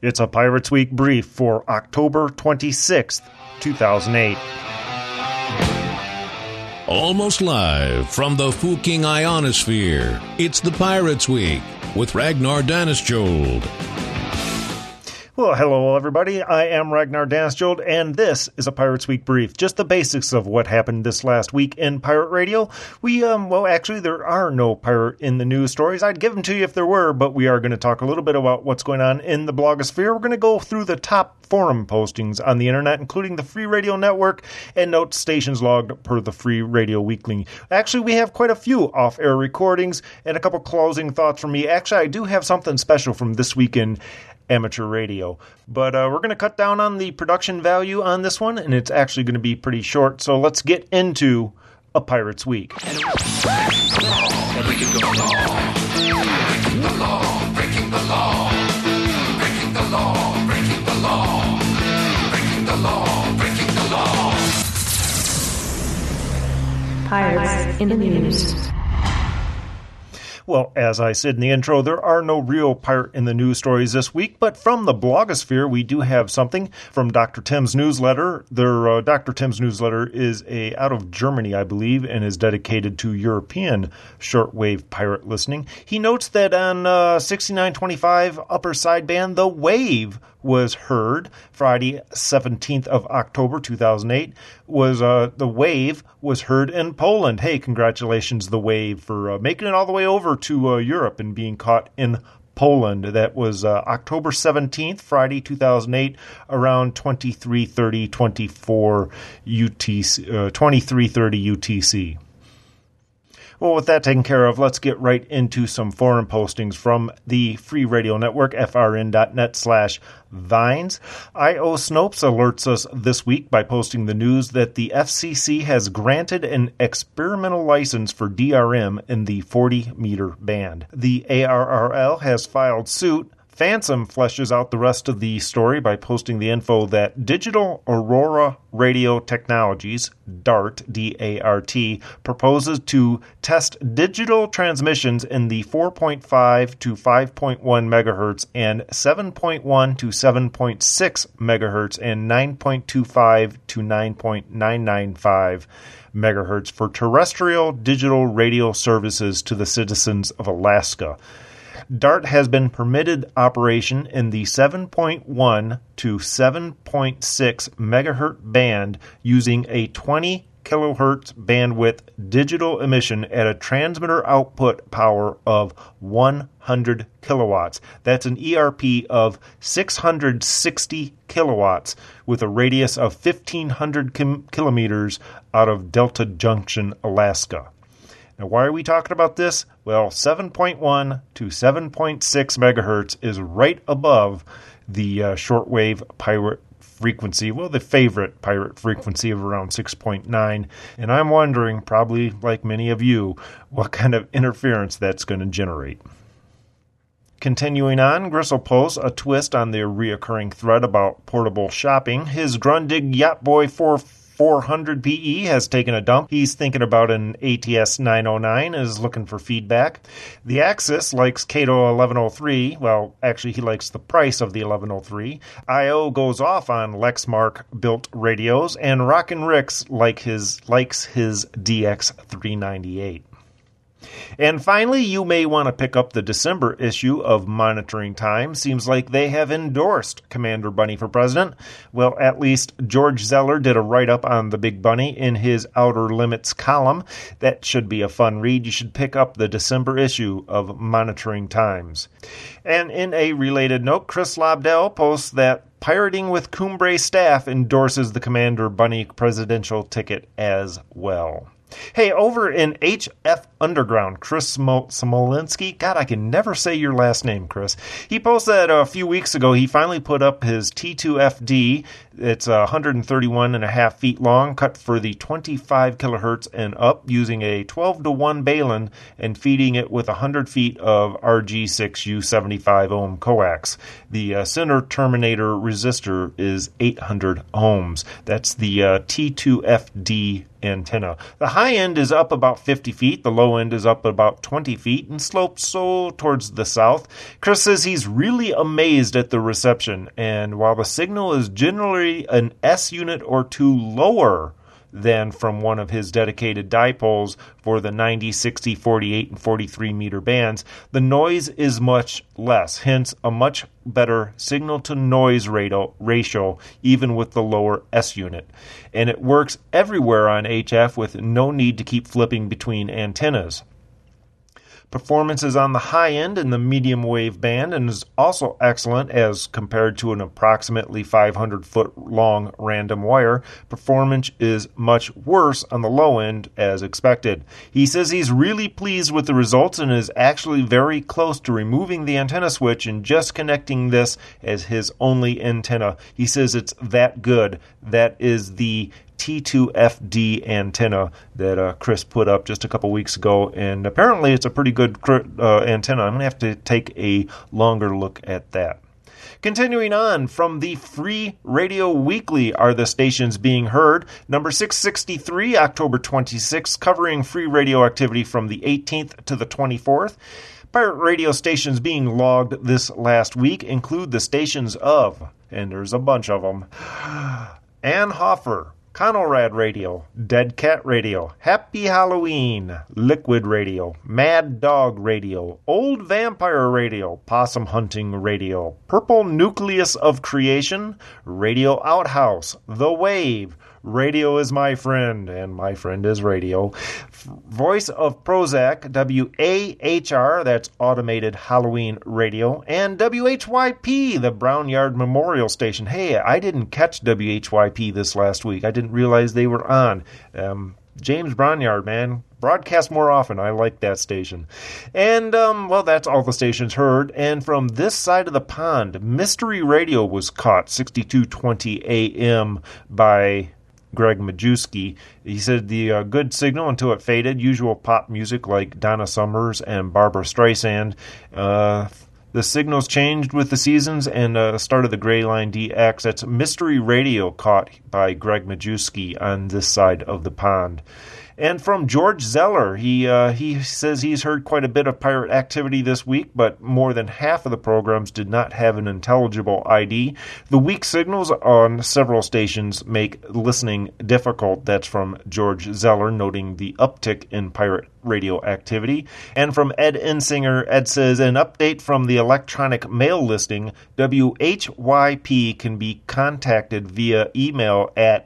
It's a Pirates Week brief for October 26th, 2008. Almost live from the Fuking Ionosphere, it's the Pirates Week with Ragnar Daneskjold. Well, hello everybody, I am Ragnar Daneskjold, and this is a Pirates Week brief. Just the basics of what happened this last week in Pirate Radio. Actually, there are no pirate in the news stories. I'd give them to you if there were, but we are going to talk a little bit about what's going on in the blogosphere. We're going to go through the top forum postings on the internet, including the Free Radio Network, and note stations logged per the Free Radio Weekly. Actually, we have quite a few off-air recordings, and a couple closing thoughts from me. Actually, I do have something special from this week in amateur radio, but we're going to cut down on the production value on this one, and it's actually going to be pretty short, so let's get into a Pirates Week. Breaking the law, breaking the law, breaking the law, breaking the law, breaking the law, breaking the law, breaking the law. Pirates in the news. Well, as I said in the intro, there are no real pirate in the news stories this week, but from the blogosphere, we do have something from Dr. Tim's newsletter. Dr. Tim's newsletter is out of Germany, I believe, and is dedicated to European shortwave pirate listening. He notes that on 6925 upper sideband, the Wave was heard Friday, 17th of October, 2008. The Wave was heard in Poland. Hey, congratulations, the Wave, for making it all the way over to Europe and being caught in Poland. That was October 17th, Friday, 2008, around 23:30, 23:30 UTC. Well, with that taken care of, let's get right into some forum postings from the Free Radio Network, frn.net/vines. I.O. Snopes alerts us this week by posting the news that the FCC has granted an experimental license for DRM in the 40-meter band. The ARRL has filed suit. Phantom fleshes out the rest of the story by posting the info that Digital Aurora Radio Technologies, DART, D-A-R-T, proposes to test digital transmissions in the 4.5 to 5.1 megahertz and 7.1 to 7.6 megahertz and 9.25 to 9.995 megahertz for terrestrial digital radio services to the citizens of Alaska. DART has been permitted operation in the 7.1 to 7.6 megahertz band using a 20 kilohertz bandwidth digital emission at a transmitter output power of 100 kilowatts. That's an ERP of 660 kilowatts with a radius of 1,500 kilometers out of Delta Junction, Alaska. Now, why are we talking about this? Well, 7.1 to 7.6 megahertz is right above the shortwave pirate frequency, well, the favorite pirate frequency of around 6.9. And I'm wondering, probably like many of you, what kind of interference that's going to generate. Continuing on, Gristle posts a twist on their reoccurring thread about portable shopping. His Grundig Yacht Boy 400 PE has taken a dump. He's thinking about an ATS 909 and is looking for feedback. The Axis likes Cato 1103. Well, actually, he likes the price of the 1103. IO goes off on Lexmark built radios, and Rockin' Ricks likes his DX 398. And finally, you may want to pick up the December issue of Monitoring Time. Seems like they have endorsed Commander Bunny for president. Well, at least George Zeller did a write-up on the Big Bunny in his Outer Limits column. That should be a fun read. You should pick up the December issue of Monitoring Times. And in a related note, Chris Lobdell posts that Pirating with Cumbre staff endorses the Commander Bunny presidential ticket as well. Hey, over in HF Underground, Chris Smolinsky, God, I can never say your last name, Chris. He posted that a few weeks ago. He finally put up his T2FD. It's 131.5 feet long, cut for the 25 kilohertz and up, using a 12-to-1 balun and feeding it with 100 feet of RG6U75 ohm coax. The center terminator resistor is 800 ohms. That's the T2FD antenna. The high end is up about 50 feet, the low end is up about 20 feet, and slopes so towards the south. Chris says he's really amazed at the reception, and while the signal is generally an S unit or two lower than from one of his dedicated dipoles for the 90, 60, 48, and 43 meter bands, the noise is much less, hence a much better signal-to-noise ratio, even with the lower S unit. And it works everywhere on HF with no need to keep flipping between antennas. Performance is on the high end in the medium wave band and is also excellent as compared to an approximately 500-foot long random wire. Performance is much worse on the low end as expected. He says he's really pleased with the results and is actually very close to removing the antenna switch and just connecting this as his only antenna. He says it's that good. That is the T2FD antenna that Chris put up just a couple weeks ago, and apparently it's a pretty good antenna. I'm going to have to take a longer look at that. Continuing on, from the Free Radio Weekly are the stations being heard. Number 663, October 26th, covering free radio activity from the 18th to the 24th. Pirate radio stations being logged this last week include the stations of, and there's a bunch of them, Ann Hoffer, Conrad Radio, Dead Cat Radio, Happy Halloween, Liquid Radio, Mad Dog Radio, Old Vampire Radio, Possum Hunting Radio, Purple Nucleus of Creation, Radio Outhouse, The Wave, Radio is My Friend, and My Friend is Radio, Voice of Prozac, WAHR, that's Automated Halloween Radio, and WHYP, the Brownyard Memorial Station. Hey, I didn't catch WHYP this last week. I didn't realize they were on. James Brownyard, man. Broadcast more often. I like that station. And, well, that's all the stations heard. And from this side of the pond, Mystery Radio was caught 6220 AM by Greg Majewski. He said the good signal until it faded. Usual pop music like Donna Summers and Barbara Streisand. The signals changed with the seasons and started the Gray Line DX. That's Mystery Radio caught by Greg Majewski on this side of the pond. And from George Zeller, he says he's heard quite a bit of pirate activity this week, but more than half of the programs did not have an intelligible ID. The weak signals on several stations make listening difficult. That's from George Zeller, noting the uptick in pirate radio activity. And from Ed Insinger, Ed says, an update from the electronic mail listing, WHYP can be contacted via email at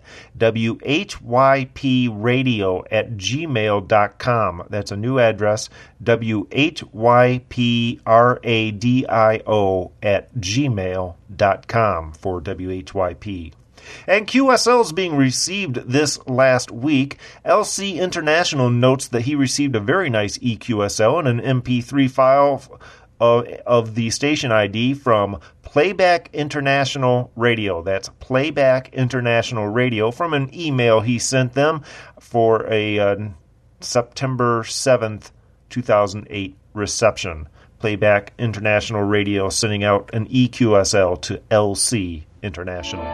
whypradio@gmail.com. That's a new address, whypradio@gmail.com for WHYP. And QSL is being received this last week. LC International notes that he received a very nice EQSL and an MP3 file of the station ID from Playback International Radio. That's Playback International Radio from an email he sent them for a September 7th, 2008 reception. Playback International Radio sending out an EQSL to LC International.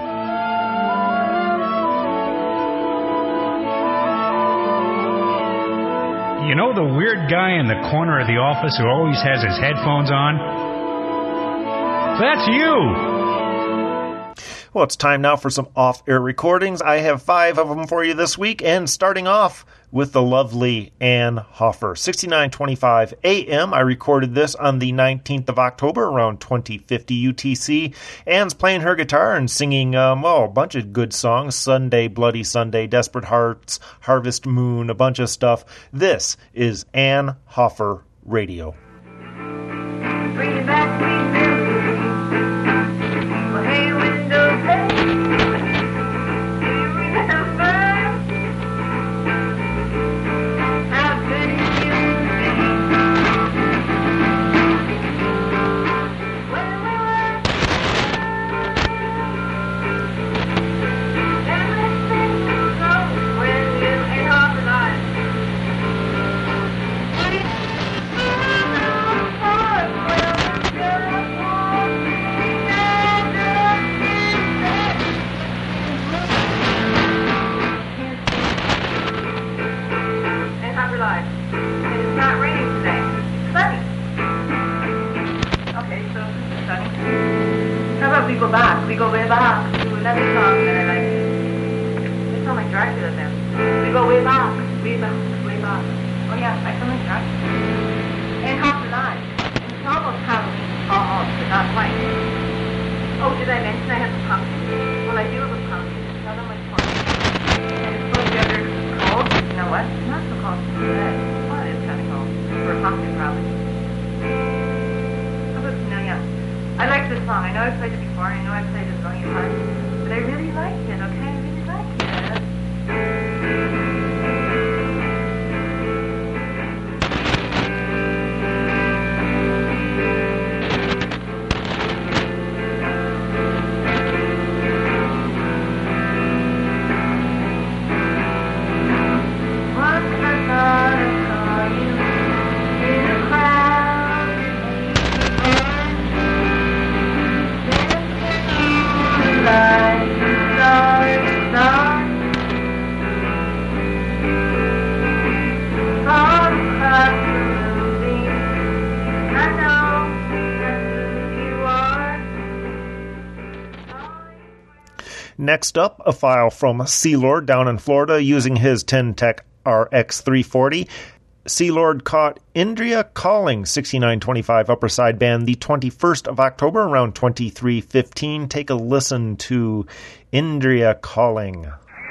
You know the weird guy in the corner of the office who always has his headphones on? That's you! Well, it's time now for some off-air recordings. I have 5 of them for you this week, and starting off with the lovely Ann Hoffer. 6925 AM. I recorded this on the 19th of October, around 2050 UTC. Ann's playing her guitar and singing, a bunch of good songs. Sunday, Bloody Sunday, Desperate Hearts, Harvest Moon, a bunch of stuff. This is Ann Hoffer Radio. Bring it back, sweet memories. Well, hey, window pane. Do you remember how good it used to be? When we were then let's sing the song when you ain't off the line. We go back. We go way back to another song that I like. It's on like Dracula then. We go way back. Way back. Way back. Oh yeah, I sound like Dracula. And Half Alive. It's almost Halloween. Almost, but not quite. Oh, did I mention I have a pumpkin? Well, I do have a pumpkin. It's not on my farm. And it's supposed to be under cold. You know what? It's not so cold. Well, it's kind of cold. For a pumpkin, probably. No, yeah. I like this song. I know I've played it before. I know I've played it a million times. But I really like it, okay? I really like it. Next up, a file from Sealord down in Florida using his Ten-Tech RX 340. Sealord caught Indria Calling 6925 Upper Side Band the 21st of October around 23:15. Take a listen to Indria Calling.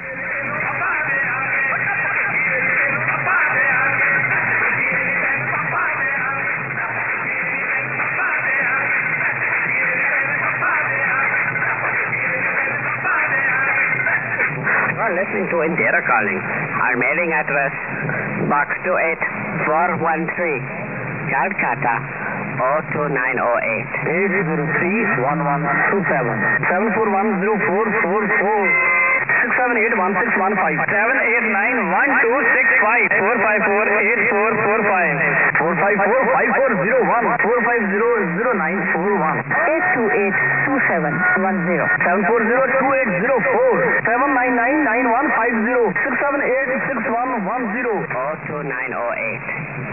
Listening to Indira Calling. Our mailing address, Box 28413, Calcutta, 02908. 803-1127. 7410444. 678-1615. 789-1265. 454-8445. 454-5401. 450-0941. 828-2710. 740-2804. 799-9150. 678-6110. 02908.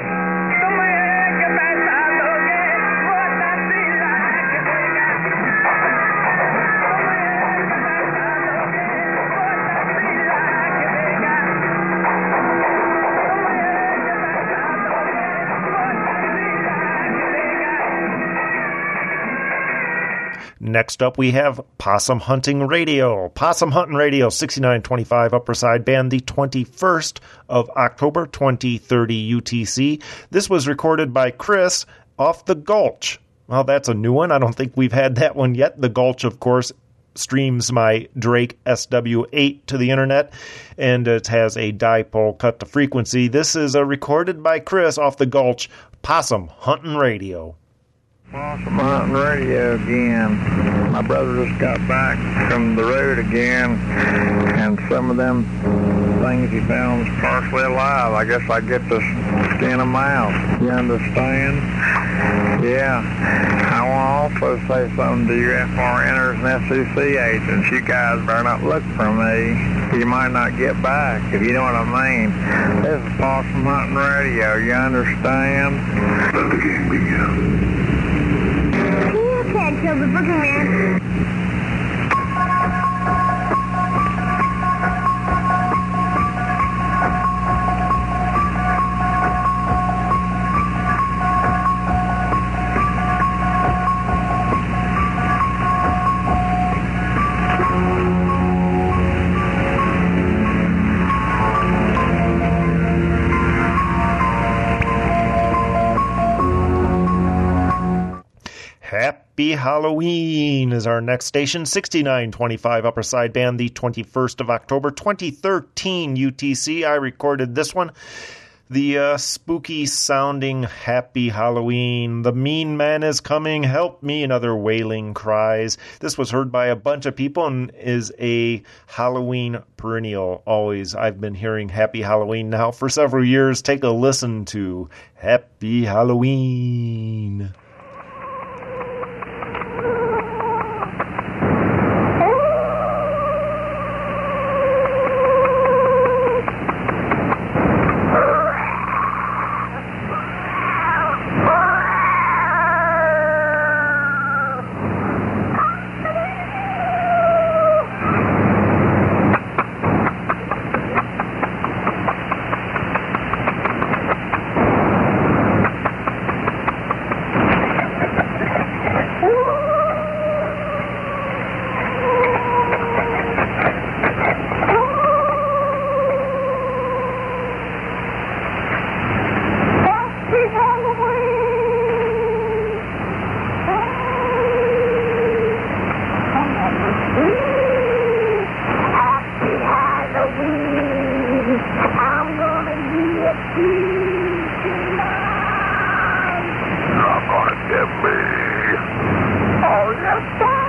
Next up, we have Possum Hunting Radio. Possum Hunting Radio, 6925 Upper Side Band, the 21st of October, 2030 UTC. This was recorded by Chris off The Gulch. Well, that's a new one. I don't think we've had that one yet. The Gulch, of course, streams my Drake SW8 to the internet, and it has a dipole cut to frequency. This is recorded by Chris off The Gulch, Possum Hunting Radio. Possum Hunting Radio again. My brother just got back from the road again, and some of them things he found was partially alive. I guess I get to skin them out. You understand? Yeah. I want to also say something to you FRNers and SEC agents. You guys better not look for me. You might not get back, if you know what I mean. This is Possum Hunting Radio. You understand? Let the game begin. Can't kill the boogeyman. Happy Halloween is our next station, 6925 Upper Side Band, the 21st of October, 2013 UTC. I recorded this one. The spooky sounding Happy Halloween. The mean man is coming, help me, and other wailing cries. This was heard by a bunch of people and is a Halloween perennial. Always, I've been hearing Happy Halloween now for several years. Take a listen to Happy Halloween. Not gonna get me. Oh, yes,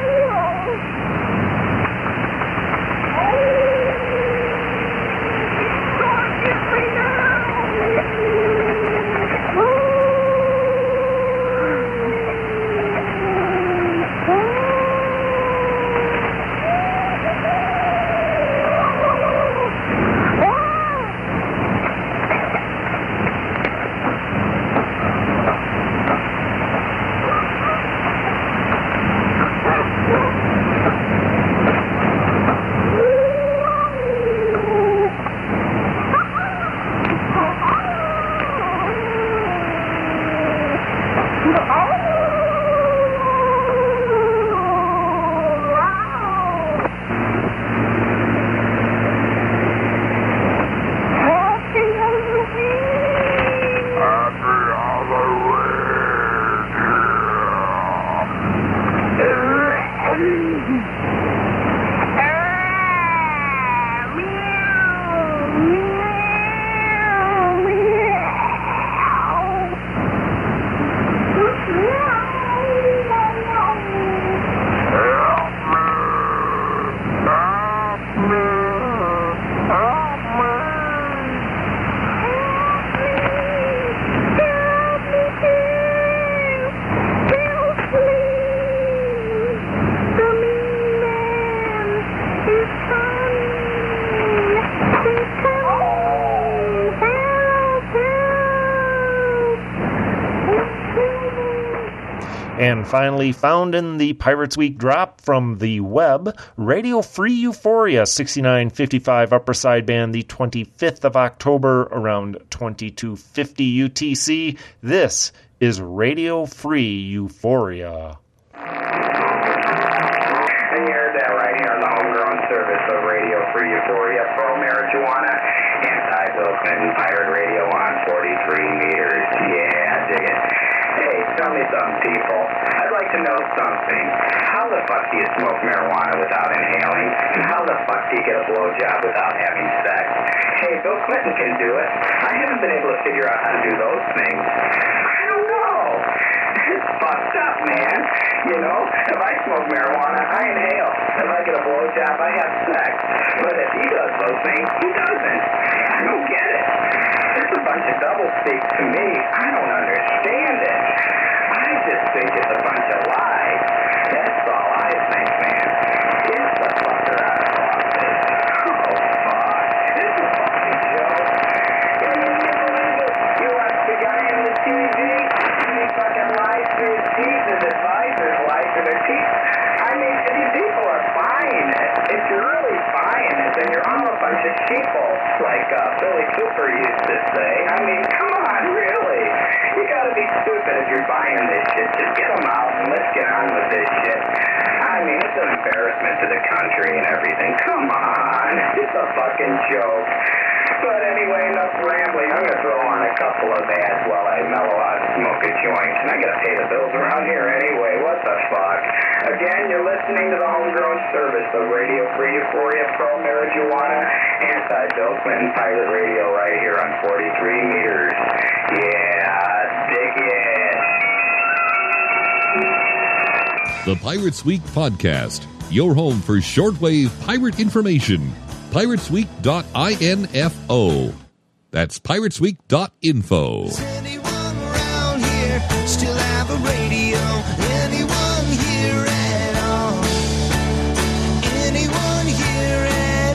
And finally, found in the Pirates Week drop from the web, Radio Free Euphoria 6955 upper sideband, the 25th of October, around 2250 UTC. This is Radio Free Euphoria. And here's that right here on the homegrown service of Radio Free Euphoria, pro-marijuana, anti-Wilson, pirate radio on 43 meters. Yeah, dig it. Hey, tell me something, people. I'd like to know something. How the fuck do you smoke marijuana without inhaling? And how the fuck do you get a blowjob without having sex? Hey, Bill Clinton can do it. I haven't been able to figure out how to do those things. I don't know. It's fucked up, man. You know, if I smoke marijuana, I inhale. If I get a blowjob, I have sex. But if he does those things, he doesn't. I don't get it. It's a bunch of doublespeak to me. I don't understand it. I just think it's a bunch of lies. That's all I think, man. Get the fucker out of office. Oh, fuck. This is a fucking joke. Can you believe it? You watch the guy on the TV, and he fucking lies through his teeth. His advisors lie through their teeth. I mean, if you people are buying it, if you're really buying it, then you're all a bunch of sheeple, like Billy Cooper used to say. I mean, come on, really? You gotta be stupid if you're buying this shit. Just get them out and let's get on with this shit. I mean, it's an embarrassment to the country and everything. Come on. It's a fucking joke. But anyway, enough rambling. I'm gonna throw on a couple of ads while I mellow out and smoke a joint. And I gotta pay the bills around here anyway. What the fuck? Again, you're listening to the homegrown service of Radio Free Euphoria, pro-marijuana, anti-Bill Clinton pirate radio right here on 43 meters. Yeah, dig it. The Pirates Week Podcast, your home for shortwave pirate information. piratesweek.info. That's piratesweek.info. Does anyone around here still have a radio? Anyone here at all? Anyone here at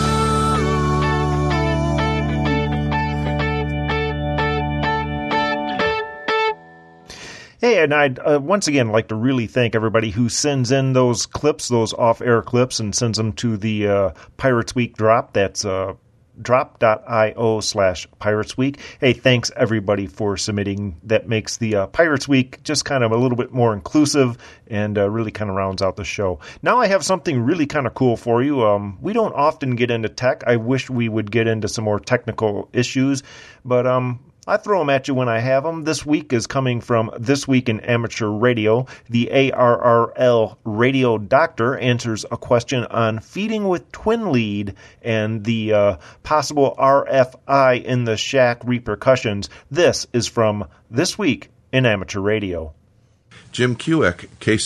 Hey, and I'd once again like to really thank everybody who sends in those clips, those off-air clips, and sends them to the Pirates Week drop. That's drop.io/Pirates Week. Hey, thanks everybody for submitting. That makes the Pirates Week just kind of a little bit more inclusive and really kind of rounds out the show. Now I have something really kind of cool for you. We don't often get into tech. I wish we would get into some more technical issues, but I throw them at you when I have them. This week is coming from This Week in Amateur Radio. The ARRL radio doctor answers a question on feeding with twin lead and the possible RFI in the shack repercussions. This is from This Week in Amateur Radio. Jim Kueck,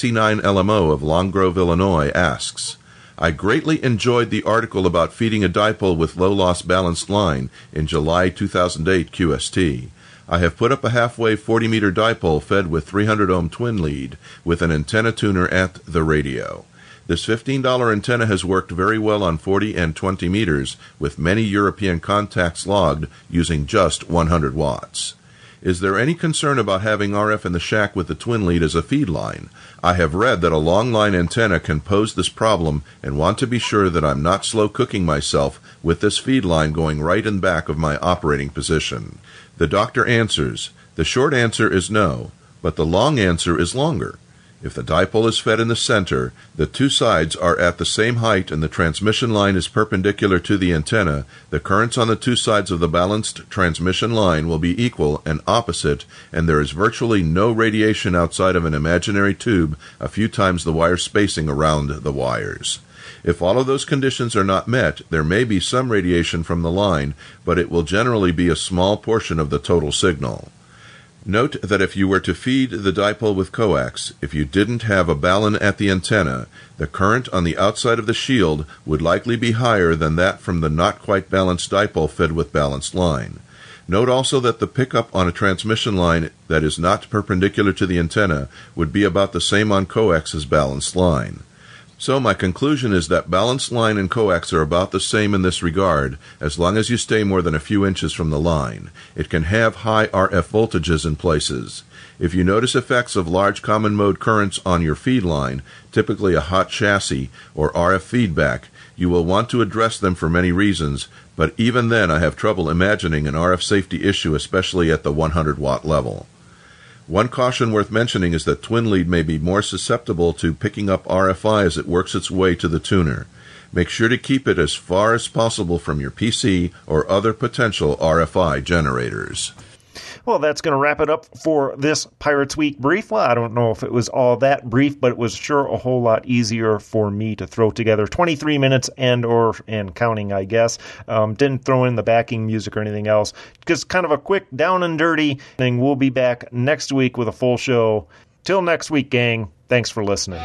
KC9LMO of Long Grove, Illinois, asks, I greatly enjoyed the article about feeding a dipole with low-loss balanced line in July 2008 QST. I have put up a half-wave 40-meter dipole fed with 300-ohm twin lead with an antenna tuner at the radio. This $15 antenna has worked very well on 40 and 20 meters with many European contacts logged using just 100 watts. Is there any concern about having RF in the shack with the twin lead as a feed line? I have read that a long line antenna can pose this problem and want to be sure that I'm not slow cooking myself with this feed line going right in back of my operating position. The doctor answers, the short answer is no, but the long answer is longer. If the dipole is fed in the center, the two sides are at the same height and the transmission line is perpendicular to the antenna, the currents on the two sides of the balanced transmission line will be equal and opposite, and there is virtually no radiation outside of an imaginary tube a few times the wire spacing around the wires. If all of those conditions are not met, there may be some radiation from the line, but it will generally be a small portion of the total signal. Note that if you were to feed the dipole with coax, if you didn't have a balun at the antenna, the current on the outside of the shield would likely be higher than that from the not quite balanced dipole fed with balanced line. Note also that the pickup on a transmission line that is not perpendicular to the antenna would be about the same on coax as balanced line. So my conclusion is that balanced line and coax are about the same in this regard, as long as you stay more than a few inches from the line. It can have high RF voltages in places. If you notice effects of large common mode currents on your feed line, typically a hot chassis or RF feedback, you will want to address them for many reasons, but even then I have trouble imagining an RF safety issue, especially at the 100-watt level. One caution worth mentioning is that twin lead may be more susceptible to picking up RFI as it works its way to the tuner. Make sure to keep it as far as possible from your PC or other potential RFI generators. Well, that's going to wrap it up for this Pirates Week brief. Well, I don't know if it was all that brief, but it was sure a whole lot easier for me to throw together. 23 minutes and counting, I guess. Didn't throw in the backing music or anything else. Just kind of a quick down and dirty thing. We'll be back next week with a full show. Till next week, gang. Thanks for listening.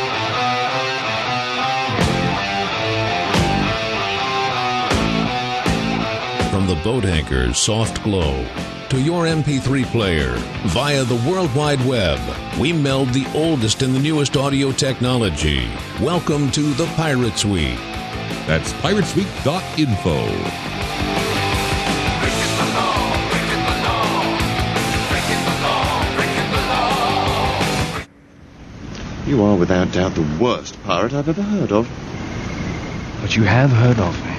From the boat anchor's soft glow to your MP3 player, via the World Wide Web, we meld the oldest and the newest audio technology. Welcome to the Pirates Week. That's piratesweek.info. You are without doubt the worst pirate I've ever heard of. But you have heard of me.